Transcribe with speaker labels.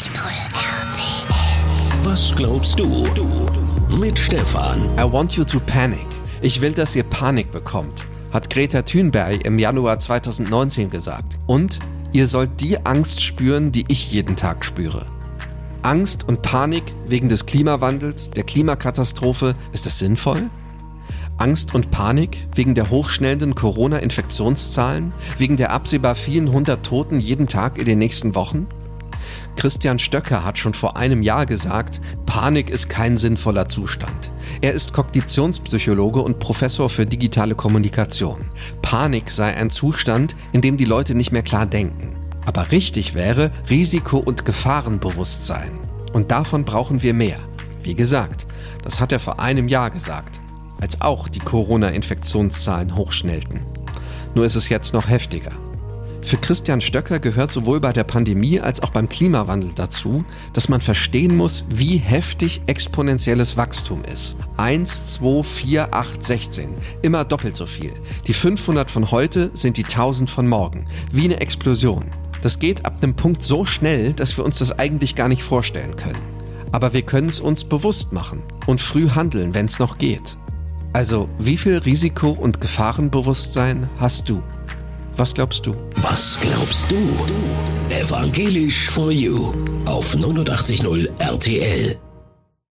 Speaker 1: RTL. Was glaubst du? Mit Stefan.
Speaker 2: I want you to panic. Ich will, dass ihr Panik bekommt, hat Greta Thunberg im Januar 2019 gesagt. Und ihr sollt die Angst spüren, die ich jeden Tag spüre. Angst und Panik wegen des Klimawandels, der Klimakatastrophe, ist das sinnvoll? Angst und Panik wegen der hochschnellenden Corona-Infektionszahlen, wegen der absehbar vielen 100 Toten jeden Tag in den nächsten Wochen? Christian Stöcker hat schon vor einem Jahr gesagt, Panik ist kein sinnvoller Zustand. Er ist Kognitionspsychologe und Professor für digitale Kommunikation. Panik sei ein Zustand, in dem die Leute nicht mehr klar denken. Aber richtig wäre Risiko- und Gefahrenbewusstsein. Und davon brauchen wir mehr. Wie gesagt, das hat er vor einem Jahr gesagt, als auch die Corona-Infektionszahlen hochschnellten. Nur ist es jetzt noch heftiger. Für Christian Stöcker gehört sowohl bei der Pandemie als auch beim Klimawandel dazu, dass man verstehen muss, wie heftig exponentielles Wachstum ist. 1, 2, 4, 8, 16. Immer doppelt so viel. Die 500 von heute sind die 1000 von morgen. Wie eine Explosion. Das geht ab einem Punkt so schnell, dass wir uns das eigentlich gar nicht vorstellen können. Aber wir können es uns bewusst machen und früh handeln, wenn es noch geht. Also, wie viel Risiko- und Gefahrenbewusstsein hast du? Was glaubst du?
Speaker 1: Was glaubst du? Evangelisch for You auf 89.0 RTL.